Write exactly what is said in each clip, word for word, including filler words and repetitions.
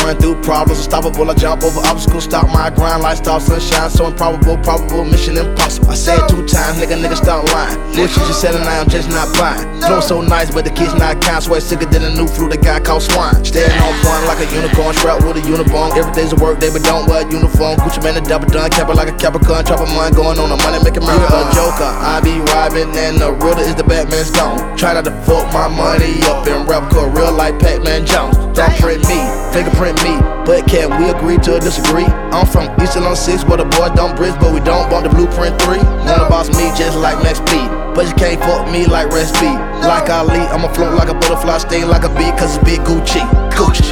run through problems, unstoppable. I jump over obstacles, stop my grind, lifestyle sunshine, so improbable, probable, mission impossible. I said two times, nigga, nigga, stop lying. What you just selling, I am just not buying. Flow so nice, but the kids not kind. Sweat sicker than a new flu that got called swine. Standing on point like a unicorn, strapped with a uniform. Every day's a work day, but don't wear a uniform. Gucci man, a double done, cap it like a Capricorn. Chopper mine, going on the money, making murder. A joker, I be robbing, and the realer is the Batman's gone. Try not to fuck my money up in rap, cause real like Pac-Man Jones. Thumbprint me, fingerprint me, but can we agree to disagree? I'm from Eastern on six, where the boy don't bridge, but we don't bump the blueprint three. Wanna boss me just like Max P, but you can't fuck me like Red Speed. Like Ali, I'ma float like a butterfly, sting like a bee, cause it's big Gucci, Gucci.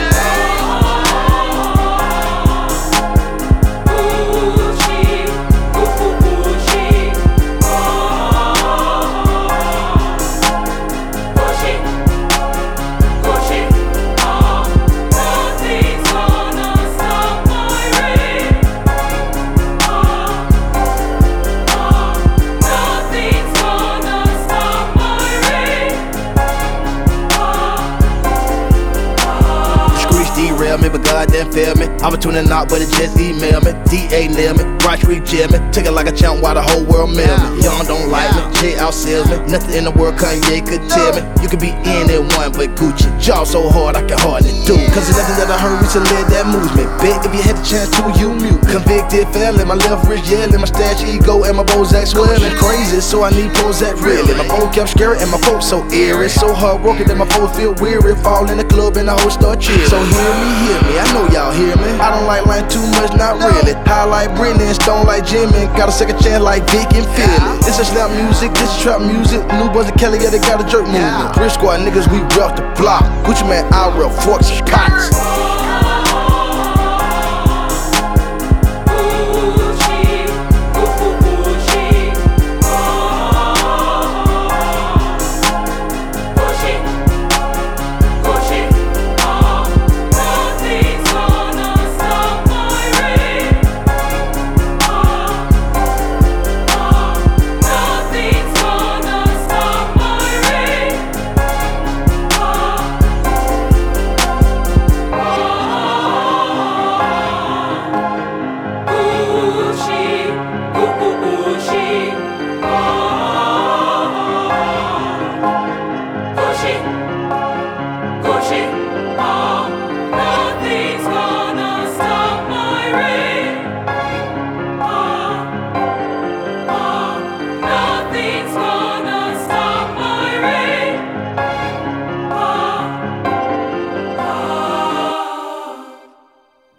Derail me, but God didn't fail me. I'm tuning out, but it just email me. D A nail me, Broad Street jail me. Take it like a champ while the whole world mail me. Y'all don't like me, J outsells me. Nothing in the world Kanye could tell me. You could be anyone but Gucci. Jaw so hard I can hardly do. Cause there's nothing that I heard recently that moves me. Bet if you had the chance to, you mute. Convicted felon, my left wrist yelling. My stash ego and my Bozak swelling. Crazy, so I need Prozac really. My phone kept scary and my folks so eerie. So hard working that my folks feel weary. Fall in the club and the whole start cheering. So hear me, hear me, I know y'all hear me. I don't like lying too much, not really. High like Britney and stone like Jimmy. Got a second chance like Vic and Philly. This is slap music, this is trap music. New Buzz and Kelly, yeah, they got a jerk movement. Three squad niggas, we rep the block. Gucci man, I rep forks and cots.